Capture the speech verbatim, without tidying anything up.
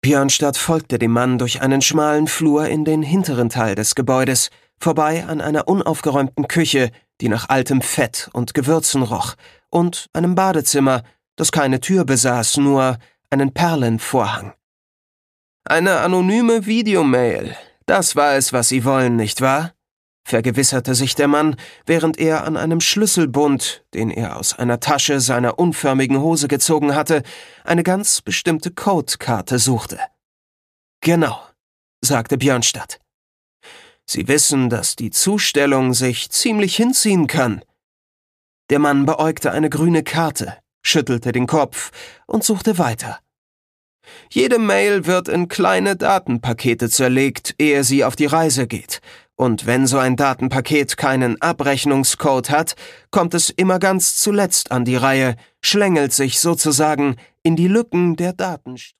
Björnstad folgte dem Mann durch einen schmalen Flur in den hinteren Teil des Gebäudes, vorbei an einer unaufgeräumten Küche, die nach altem Fett und Gewürzen roch, und einem Badezimmer, das keine Tür besaß, nur einen Perlenvorhang. »Eine anonyme Videomail. Das war es, was Sie wollen, nicht wahr?« vergewisserte sich der Mann, während er an einem Schlüsselbund, den er aus einer Tasche seiner unförmigen Hose gezogen hatte, eine ganz bestimmte Codekarte suchte. »Genau«, sagte Björnstad. »Sie wissen, dass die Zustellung sich ziemlich hinziehen kann.« Der Mann beäugte eine grüne Karte, schüttelte den Kopf und suchte weiter. »Jede Mail wird in kleine Datenpakete zerlegt, ehe sie auf die Reise geht. Und wenn so ein Datenpaket keinen Abrechnungscode hat, kommt es immer ganz zuletzt an die Reihe, schlängelt sich sozusagen in die Lücken der Datenstruktur.«